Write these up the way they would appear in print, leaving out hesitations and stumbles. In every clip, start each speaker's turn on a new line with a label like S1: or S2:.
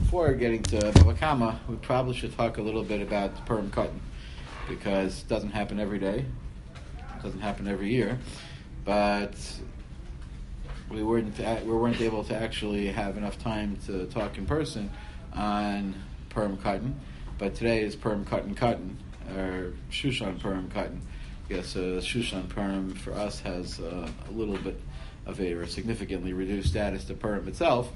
S1: before getting to Bava Kama, we probably should talk a little bit about the Purim cotton, because it doesn't happen every day, it doesn't happen every year, but we weren't able to actually have enough time to talk in person on Purim cotton. But today is Purim cotton, or Shushan Purim cotton. Yes, Shushan Purim for us has a little bit of a significantly reduced status to Purim itself.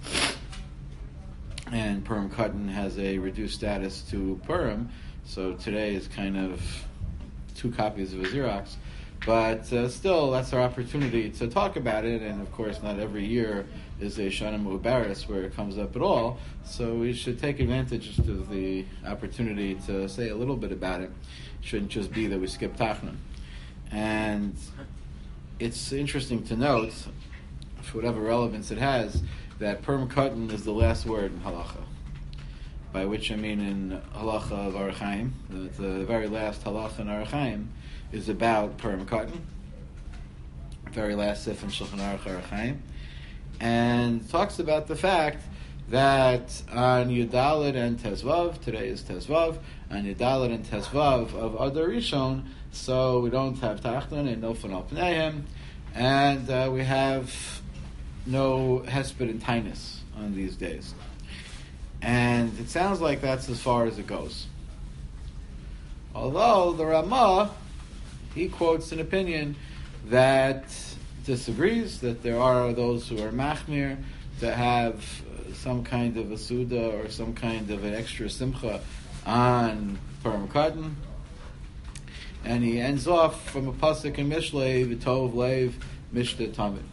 S1: And Purim cotton has a reduced status to Purim, so today is kind of 2 copies of a Xerox. But still, that's our opportunity to talk about it, and of course not every year is a Shana Mubaris where it comes up at all, so we should take advantage of the opportunity to say a little bit about it. It shouldn't just be that we skip Tachnun. And it's interesting to note, for whatever relevance it has, that Purim cotton is the last word in halacha. By which I mean in halacha of Orach Chaim, the very last halacha in Orach Chaim is about Purim cotton. Very last sif in Shulchan Aruch Orach Chaim, and talks about the fact that on Yudalit and Tezvav, today is Tezvav, on Yudalit and Tezvav of Adar Rishon, so we don't have Tachnun and no Fanal Pneihem, and we have no Hesped and Tainus on these days. And it sounds like that's as far as it goes. Although the Ramah, he quotes an opinion that disagrees, that there are those who are machmir, that have some kind of a suda or some kind of an extra simcha on Purim cotton. And he ends off from a pasuk in Mishlei, V'tov Leiv Mishta Tamid.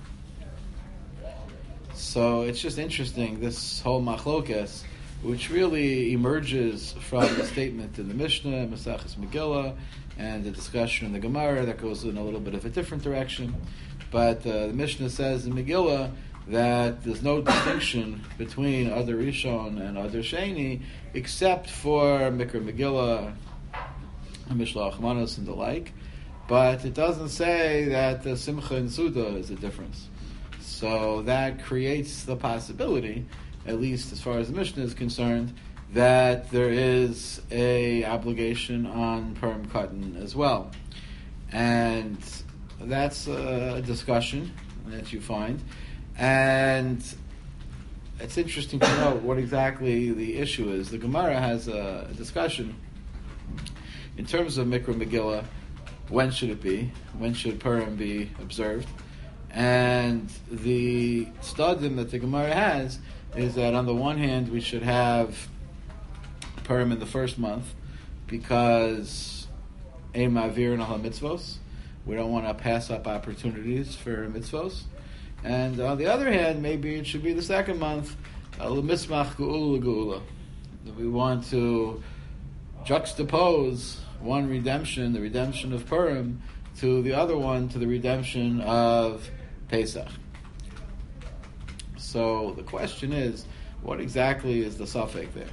S1: So it's just interesting, this whole machlokes, which really emerges from the statement in the Mishnah, Maseches Megillah, and the discussion in the Gemara that goes in a little bit of a different direction. But the Mishnah says in Megillah that there's no distinction between Adar Rishon and Adar Sheni except for Mikra Megillah, Mishloach Manos, and the like. But it doesn't say that the Simcha and Suda is a difference. So that creates the possibility, at least as far as the Mishnah is concerned, that there is a obligation on Purim cotton as well. And that's a discussion that you find. And it's interesting to note what exactly the issue is. The Gemara has a discussion in terms of Mikra Megillah. When should it be? When should Purim be observed? And the studim that the Gemara has is that on the one hand we should have Purim in the first month because ein ma'avirin al mitzvos. We don't want to pass up opportunities for mitzvos. And on the other hand, maybe it should be the second month, l'mismach geula geula. We want to juxtapose one redemption, the redemption of Purim, to the other one, to the redemption of Pesach. So the question is, what exactly is the suffix there?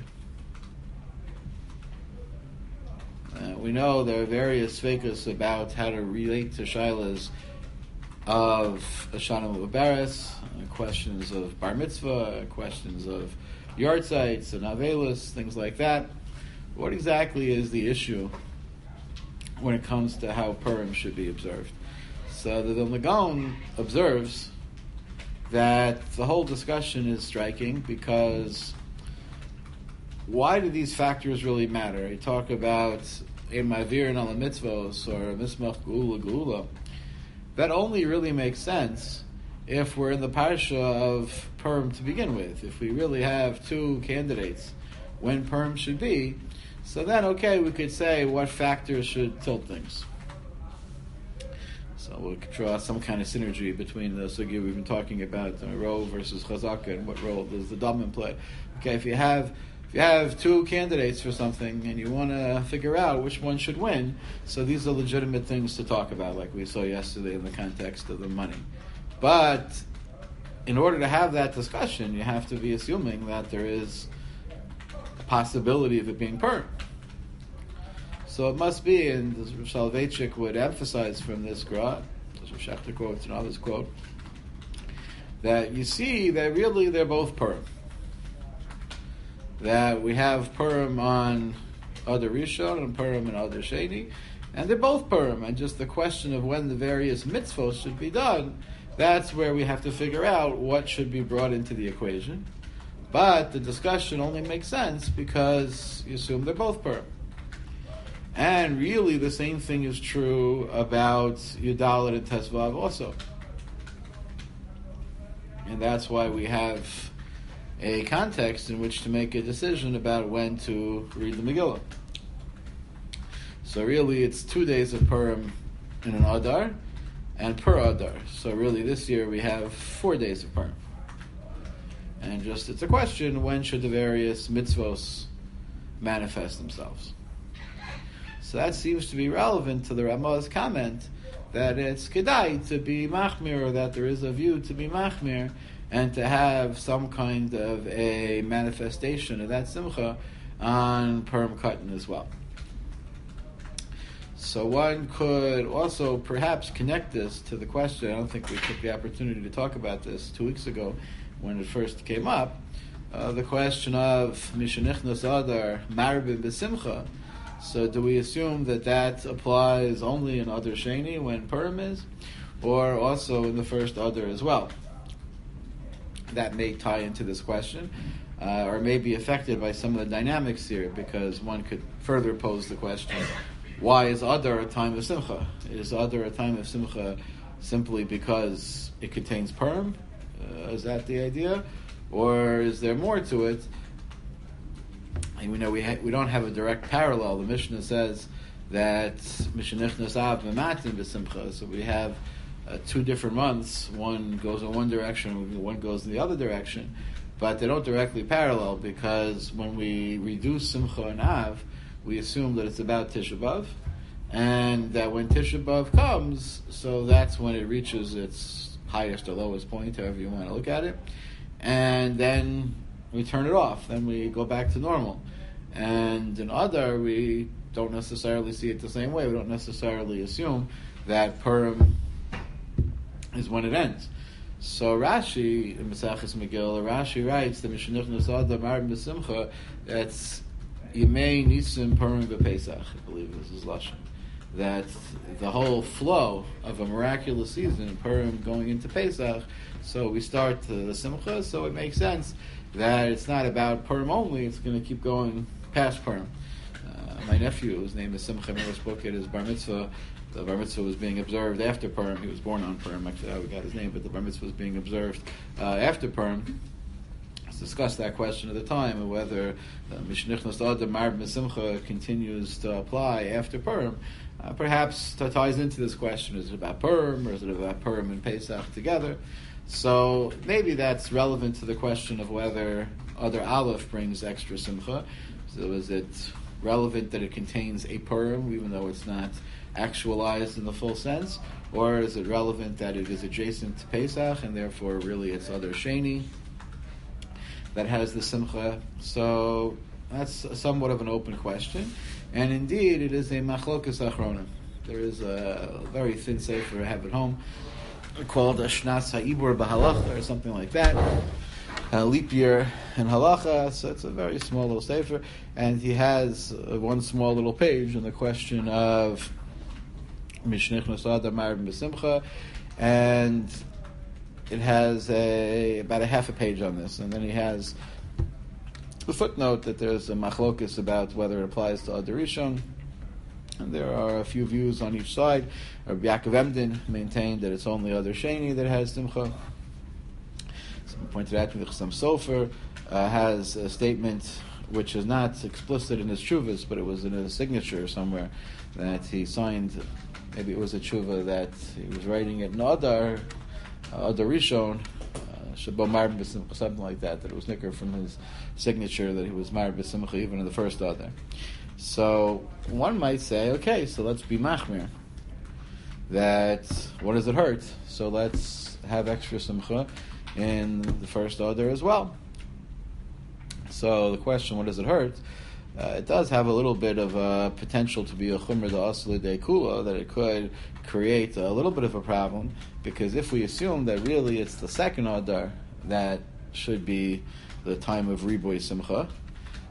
S1: We know there are various sfeikus about how to relate to shilas of Shana Mubaris, questions of bar mitzvah, questions of yartzites and avelis, things like that. What exactly is the issue when it comes to how Purim should be observed? So the Vilna Gaon observes that the whole discussion is striking because why do these factors really matter? You talk about ein ma'avirin al mitzvos or mismach geula geula. That only really makes sense if we're in the parsha of Purim to begin with. If we really have 2 candidates when Purim should be, so then okay, we could say what factors should tilt things. So we could draw some kind of synergy between the sugya we've been talking about, Rov versus Chazaka, and what role does the Daman play. Okay, if you have 2 candidates for something and you want to figure out which one should win, so these are legitimate things to talk about, like we saw yesterday in the context of the money. But in order to have that discussion, you have to be assuming that there is a possibility of it being Purim. So it must be, and Rav Soloveitchik would emphasize from this Gra, as Rav Shechter quotes and others quote, that you see that really they're both Purim. that we have Purim on Adar Rishon and Purim and Adar Sheni, and they're both Purim, and just the question of when the various mitzvos should be done, that's where we have to figure out what should be brought into the equation. But the discussion only makes sense because you assume they're both Purim. And really the same thing is true about Yudalit and Tesvav also. And that's why we have a context in which to make a decision about when to read the Megillah. So really it's 2 days of Purim in an Adar and per Adar. So really this year we have 4 days of Purim. And just it's a question, when should the various mitzvos manifest themselves? So that seems to be relevant to the Ramah's comment that it's kedai to be machmir, or that there is a view to be machmir, and to have some kind of a manifestation of that simcha on Purim Katan as well. So one could also perhaps connect this to the question, I don't think we took the opportunity to talk about this 2 weeks ago when it first came up, the question of Mishanichnas Adar Marbim B'Simcha. So do we assume that applies only in Adar Sheni when Purim is, or also in the first Adar as well? That may tie into this question, or may be affected by some of the dynamics here, because one could further pose the question, why is Adar a time of Simcha? Is Adar a time of Simcha simply because it contains Purim? Is that the idea? Or is there more to it? And we know we don't have a direct parallel. The Mishnah says that Mishanichnas Av Mematin B'Simcha. So we have 2 different months. One goes in one direction, one goes in the other direction. But they don't directly parallel, because when we reduce Simcha and Av, we assume that it's about Tisha B'Av, and that when Tisha B'Av comes, so that's when it reaches its highest or lowest point, however you want to look at it, and then we turn it off, then we go back to normal. And in Adar, we don't necessarily see it the same way. We don't necessarily assume that Purim is when it ends. So Rashi, in Maseches Megillah, Rashi writes that Mishanichnas Adar Marbim B'Simcha, that's Yimei Nisim Purim B'Pesach, I believe this is Lashon. That the whole flow of a miraculous season, Purim going into Pesach, so we start the Simcha, so it makes sense that it's not about Purim only, it's going to keep going past Purim. My nephew, whose name is Simcha, never spoke at his bar mitzvah. The bar mitzvah was being observed after Purim. He was born on Purim, actually, I got his name, but the bar mitzvah was being observed after Purim. Let's discuss that question at the time, of whether Mishnichnas Adar Marbim B'Simcha continues to apply after Purim. Perhaps that ties into this question, is it about Purim, or is it about Purim and Pesach together? So maybe that's relevant to the question of whether Adar Aleph brings extra Simcha. So is it relevant that it contains a Purim, even though it's not actualized in the full sense? Or is it relevant that it is adjacent to Pesach, and therefore really it's Adar Sheni that has the Simcha? So that's somewhat of an open question. And indeed, it is a Machlokas Achronim. There is a very thin sefer I have at home called Shnas Ha'ibur B'Halacha, or something like that. Leap year in Halacha, so it's a very small little sefer. And he has one small little page on the question of Mishnichnas Adar Marbim B'Simcha, and it has about a half a page on this. And then he has the footnote that there's a machlokus about whether it applies to Adar Rishon, and there are a few views on each side. Rabbi Yaakov Emden maintained that it's only Adar Sheni that has Simcha. Someone pointed out to me that Chassam Sofer has a statement which is not explicit in his tshuvas, but it was in his signature somewhere, that he signed. Maybe it was a tshuva that he was writing it in Adar Rishon, Shabbat Marbim B'Simcha, something like that. That it was nicker from his signature that he was Marbim B'Simcha even in the first Adar. So one might say, okay, so let's be machmir. That what does it hurt? So let's have extra Simcha in the first Adar as well. So the question, what does it hurt? It does have a little bit of a potential to be a chumra da'asli de'kula, that it could create a little bit of a problem, because if we assume that really it's the second Adar that should be the time of Riboy Simcha,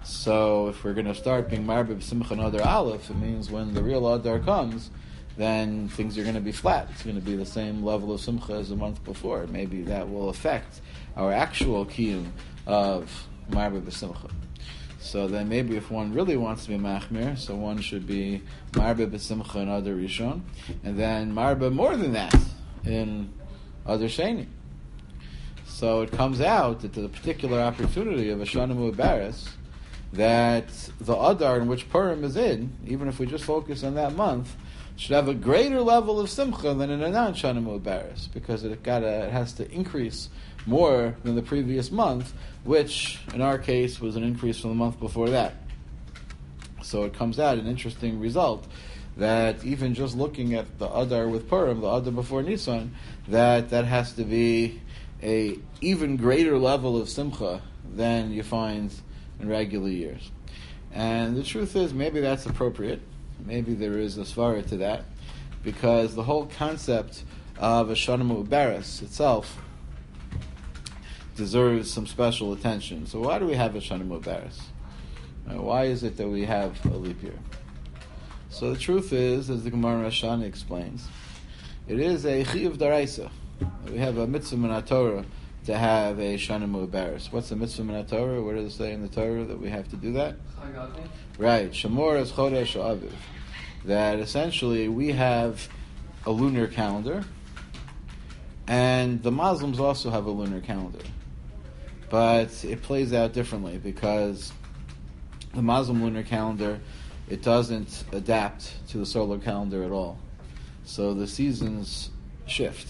S1: So if we're going to start being Marbe B'Simcha Adar Aleph, it means when the real Adar comes, then things are going to be flat. It's going to be the same level of Simcha as the month before. Maybe that will affect our actual kiyum of Marbe B'Simcha. So then maybe if one really wants to be Machmir, so one should be Marbe B'Simcha in Adar Rishon, and then Marbe more than that in Adar Sheni. So it comes out that the particular opportunity of Shana Mu'abaris, that the Adar in which Purim is in, even if we just focus on that month, should have a greater level of Simcha than in a non-Shana Mu'abaris, because it has to increase more than the previous month, which in our case was an increase from the month before that. So it comes out an interesting result that even just looking at the Adar with Purim, the Adar before Nisan, that has to be a even greater level of Simcha than you find in regular years. And the truth is, maybe that's appropriate. Maybe there is a svara to that, because the whole concept of a Shana Mu'abaris itself deserves some special attention. So why do we have a Shana Mu'abaris? Why is it that we have a leap year? So the truth is, as the Gemara Rosh Hashanah explains, it is a chiyuv daraisa. We have a mitzvah min Torah to have a Shana Mu'abaris. What's the mitzvah min Torah? Where does it say in the Torah that we have to do that? Right, Shamor es Chodesh Aviv. That essentially we have a lunar calendar, and the Muslims also have a lunar calendar. But it plays out differently, because the Muslim lunar calendar, it doesn't adapt to the solar calendar at all. So the seasons shift.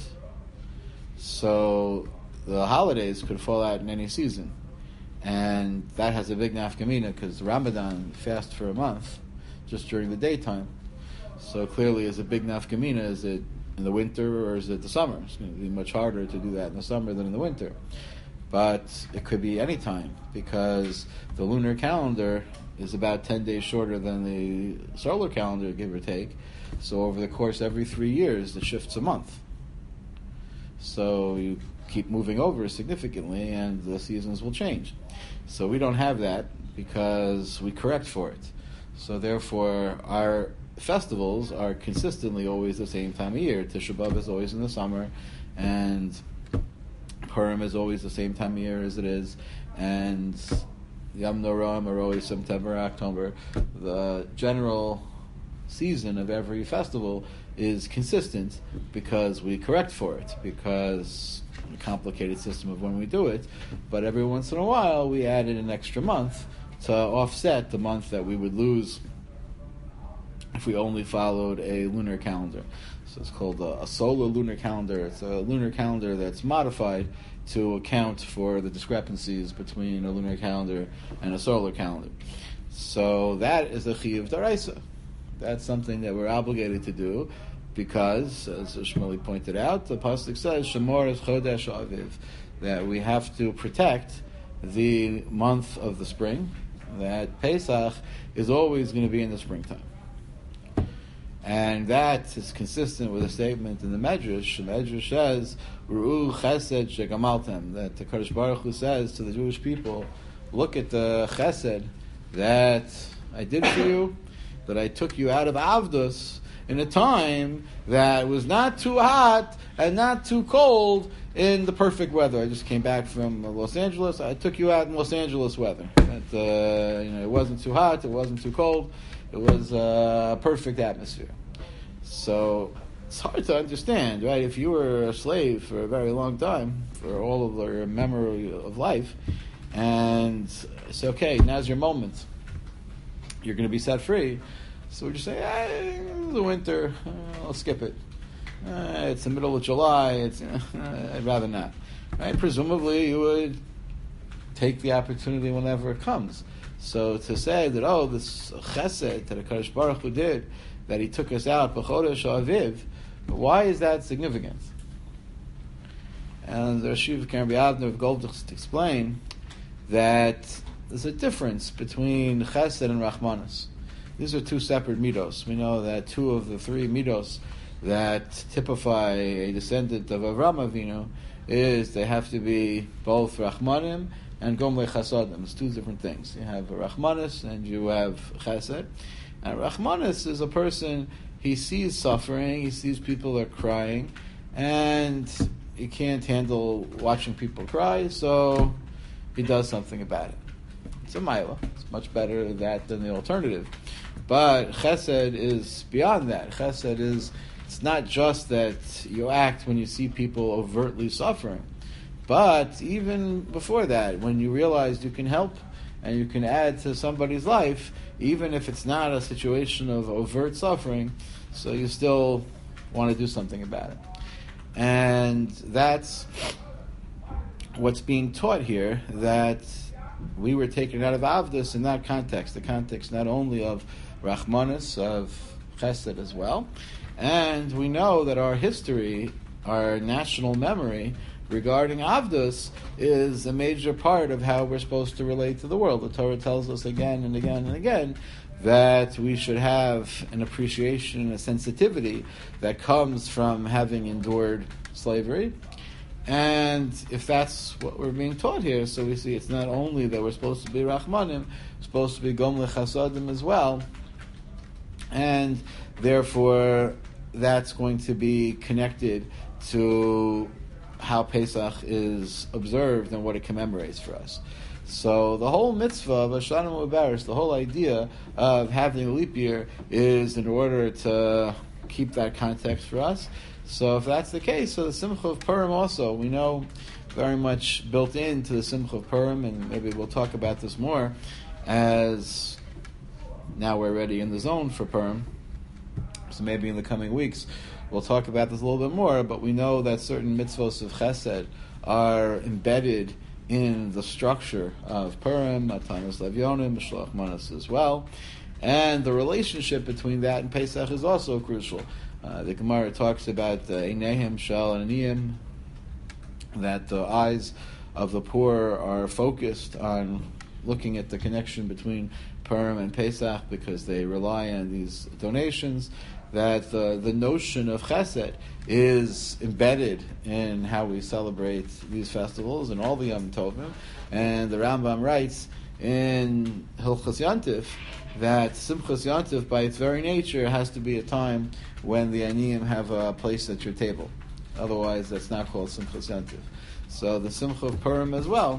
S1: So the holidays could fall out in any season. And that has a big nafkamina, because Ramadan fast for a month just during the daytime. So clearly, is a big nafkamina, is it in the winter or is it the summer? It's going to be much harder to do that in the summer than in the winter. But it could be any time, because the lunar calendar is about 10 days shorter than the solar calendar, give or take. So over the course every 3 years, it shifts a month. So you keep moving over significantly, and the seasons will change. So we don't have that, because we correct for it. So therefore, our festivals are consistently always the same time of year. Tisha B'Av is always in the summer, and Purim is always the same time of year as it is, and Yom Noram are always September, October. The general season of every festival is consistent, because we correct for it, because a complicated system of when we do it, but every once in a while we added an extra month to offset the month that we would lose if we only followed a lunar calendar. So it's called a solar lunar calendar. It's a lunar calendar that's modified to account for the discrepancies between a lunar calendar and a solar calendar. So that is a chiyuv daraisa. That's something that we're obligated to do, because, as Shmuley pointed out, the pasuk says, Shamor es Chodesh Aviv, that we have to protect the month of the spring, that Pesach is always going to be in the springtime. And that is consistent with a statement in the Medrash. The Medrash says, Ru'u chesed shegamaltem, that the Kadosh Baruch Hu says to the Jewish people, look at the chesed that I did for you, that I took you out of Avdus in a time that was not too hot and not too cold in the perfect weather. I just came back from Los Angeles. I took you out in Los Angeles weather. It wasn't too hot, it wasn't too cold. It was a perfect atmosphere. So it's hard to understand, right? If you were a slave for a very long time, for all of your memory of life, and it's okay, now's your moment. You're going to be set free. So we just say, the winter, I'll skip it. It's the middle of July, I'd rather not. Right? Presumably you would take the opportunity whenever it comes. So to say that, this chesed that HaKadosh Baruch Hu did, that he took us out, b'chodesh Aviv, why is that significant? And the Rashiv Karen B'Avner of Goldich explain that there's a difference between chesed and rachmanis. These are two separate midos. We know that two of the three midos that typify a descendant of Avraham Avinu is they have to be both rachmanim and gomle chasadim. It's two different things. You have rachmanis and you have chesed. And rachmanis is a person, he sees suffering, he sees people are crying, and he can't handle watching people cry, so he does something about it. It's a maila. It's much better that than the alternative. But chesed is beyond that. Chesed is, it's not just that you act when you see people overtly suffering, but even before that, when you realize you can help and you can add to somebody's life, even if it's not a situation of overt suffering, so you still want to do something about it. And that's what's being taught here, that we were taken out of Avdus in that context, the context not only of Rachmanis, of Chesed as well. And we know that our history, our national memory regarding Avdus is a major part of how we're supposed to relate to the world. The Torah tells us again and again and again that we should have an appreciation and a sensitivity that comes from having endured slavery. And if that's what we're being taught here, so we see it's not only that we're supposed to be Rachmanim, we're supposed to be Gomle Chasadim as well. And therefore, that's going to be connected to how Pesach is observed and what it commemorates for us. So the whole mitzvah of Hashanah Mubarak, the whole idea of having a leap year, is in order to keep that context for us. So if that's the case, so the Simcha of Purim also, we know very much built into the Simcha of Purim, and maybe we'll talk about this more as now we're already in the zone for Purim. So maybe in the coming weeks we'll talk about this a little bit more, but we know that certain mitzvos of Chesed are embedded in the structure of Purim, Matanos Levyonim, Mishloach Manos as well. And the relationship between that and Pesach is also crucial. The Gemara talks about Einehim Shel Aniyim, that the eyes of the poor are focused on looking at the connection between Purim and Pesach because they rely on these donations, that the notion of Chesed is embedded in how we celebrate these festivals and all the Yom Tovim. And the Rambam writes in Hilchos Yantif that Simchas Yantif, by its very nature, has to be a time when the Aniyim have a place at your table. Otherwise, that's not called Simchas Yantif. So the Simcha of Purim as well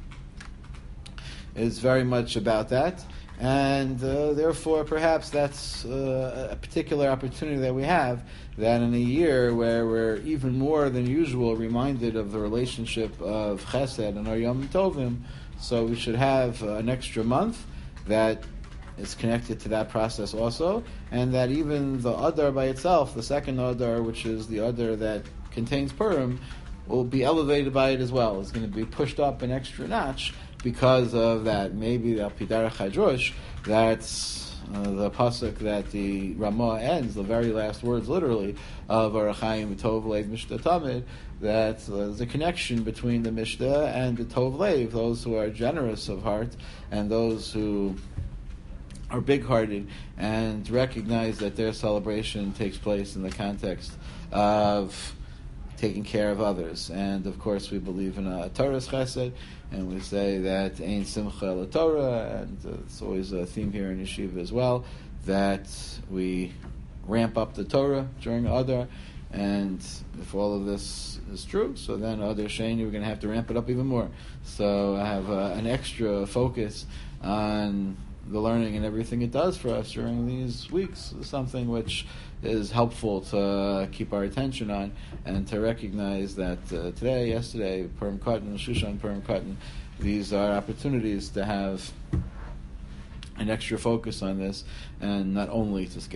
S1: is very much about that. And therefore, perhaps that's a particular opportunity that we have, that in a year where we're even more than usual reminded of the relationship of Chesed and our Yom Tovim, so we should have an extra month that is connected to that process also, and that even the Adar by itself, the second Adar, which is the Adar that contains Purim, will be elevated by it as well. It's going to be pushed up an extra notch because of that. Maybe the Alpidarach Hadrosh, that's the pasuk that the Ramah ends, the very last words literally, of Arachayim Tov Lev Mishnah Tamid, that there's a connection between the Mishnah and the Tov Lev, those who are generous of heart and those who are big-hearted and recognize that their celebration takes place in the context of taking care of others. And of course we believe in a Torah's Chesed, and we say that Ein Simcha La Torah, and it's always a theme here in Yeshiva as well, that we ramp up the Torah during Adar, and if all of this is true, so then Adar Sheni we're going to have to ramp it up even more. So I have an extra focus on the learning and everything it does for us during these weeks, something which is helpful to keep our attention on and to recognize that today, yesterday, Purim Katan, Shushan Purim Katan, these are opportunities to have an extra focus on this and not only to